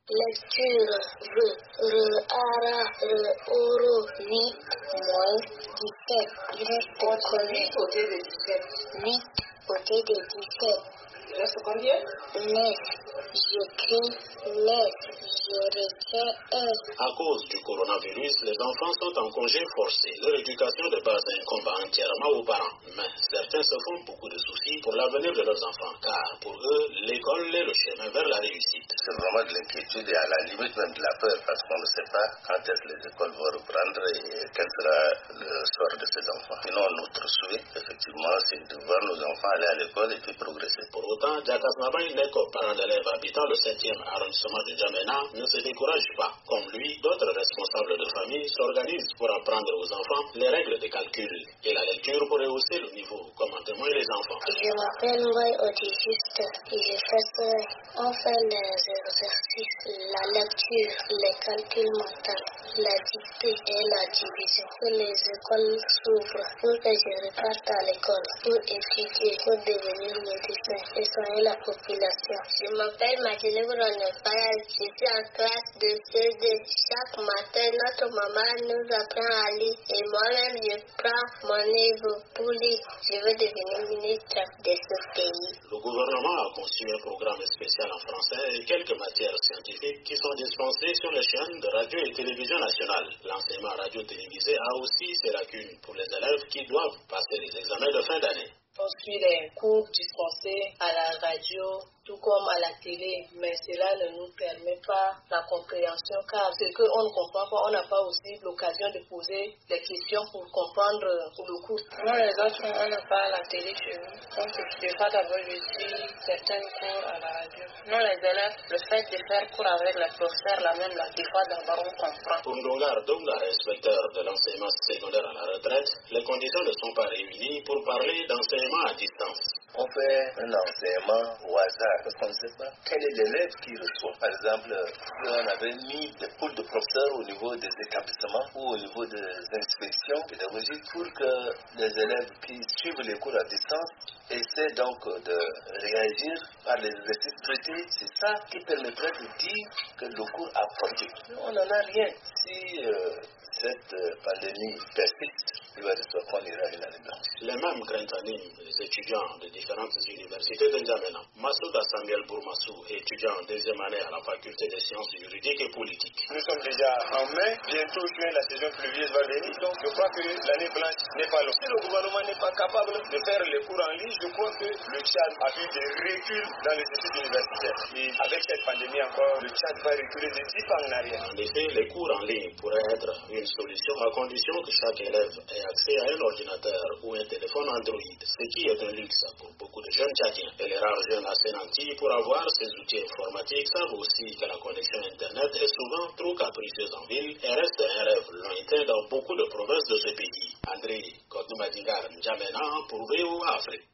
Lecture ara oro 8 moins 17. Il reste combien? 8 côté de 17. Il reste combien? 9. J'écris 9. Je retiens 1. À cause du coronavirus, les enfants sont en congé forcé. Leur éducation de base incombe entièrement aux parents. Mais certains se font beaucoup de soucis pour l'avenir de leurs enfants, car pour eux, l'école est le chemin vers la réussite. C'est vraiment de l'inquiétude et à la limite même de la peur, parce qu'on ne sait pas quand est-ce que les écoles vont reprendre et quel sera le sort de ces enfants. Sinon, notre souhait, effectivement, c'est de voir nos enfants aller à l'école et puis progresser. Pour autant, Jakas Nabaï Neko, parent d'élèves habitant le 7e arrondissement de Djamena, ne se décourage pas. Comme lui, d'autres responsables de famille s'organisent pour apprendre aux enfants les règles de calcul et la lecture pour rehausser le niveau, comme en témoignent les enfants. Je m'appelle Moy Autiste et je fais ça. On fait les exercices, la lecture, les calculs mentaux, la dictée et la division. Que les écoles s'ouvrent pour que je reparte à l'école pour étudier, pour devenir médecin et soigner la population. Je m'appelle Mathilde Bronepaya, je suis en classe de CD. Chaque matin, notre maman nous apprend à lire et moi-même je prends mon livre pour lire. Je veux devenir ministre de ce pays. Le gouvernement a conçu un programme spécial en français et quelques matières scientifiques qui sont dispensées sur les chaînes de radio et télévision nationales. L'enseignement radio-télévisé a aussi ses lacunes pour les élèves qui doivent passer les examens de fin d'année. On suit les cours dispensés à la radio, tout comme à la télé, mais cela ne nous permet pas la compréhension, car ce qu'on ne comprend pas, on n'a pas aussi l'occasion de poser des questions pour comprendre le cours. Nous, les autres, on n'a pas la télé chez nous, donc des fois d'abord je suis certains cours à la radio. Nous, les élèves, le fait de faire cours avec les professeurs, la même, des fois d'abord on comprend. Pour Ndongar Donga, inspecteur de l'enseignement secondaire à la retraite, les conditions ne sont pas réunies pour parler d'enseignement à distance. On fait un enseignement au hasard, parce qu'on ne sait pas quel est l'élève qui reçoit. Par exemple, si on avait mis des pôles de professeurs au niveau des établissements ou au niveau des inspections pédagogiques pour que les élèves qui suivent les cours à distance essaient donc de réagir par les exercices traités, c'est ça qui permettrait de dire que le cours a porté. On n'en a rien. Si cette pandémie persiste, il va de soi qu'on ira une année blanche. Les mêmes craintes animent les étudiants de différentes universités de N'Djamena. Masouda Samuel Bourmassou, étudiant en deuxième année à la faculté des sciences juridiques et politiques. Nous sommes déjà en mai, bientôt juin, la saison pluvieuse va venir, donc je crois que l'année blanche n'est pas loin. Si le gouvernement n'est pas capable de faire les cours en ligne, je crois que le Tchad a eu des reculs dans les études universitaires. Et avec cette pandémie encore, le Tchad va reculer de 10 ans en arrière. En effet, les cours en ligne pourraient être une solution à condition que chaque élève ait accès à un ordinateur ou un téléphone Android, ce qui est un luxe pour beaucoup de jeunes Tchadiens. Et les rares jeunes assez nantis pour avoir ces outils informatiques savent aussi que la connexion Internet est souvent trop capricieuse en ville et reste un rêve lointain dans beaucoup de provinces de ce pays. André Kodoumadingar N'Djamena pour VOA Afrique.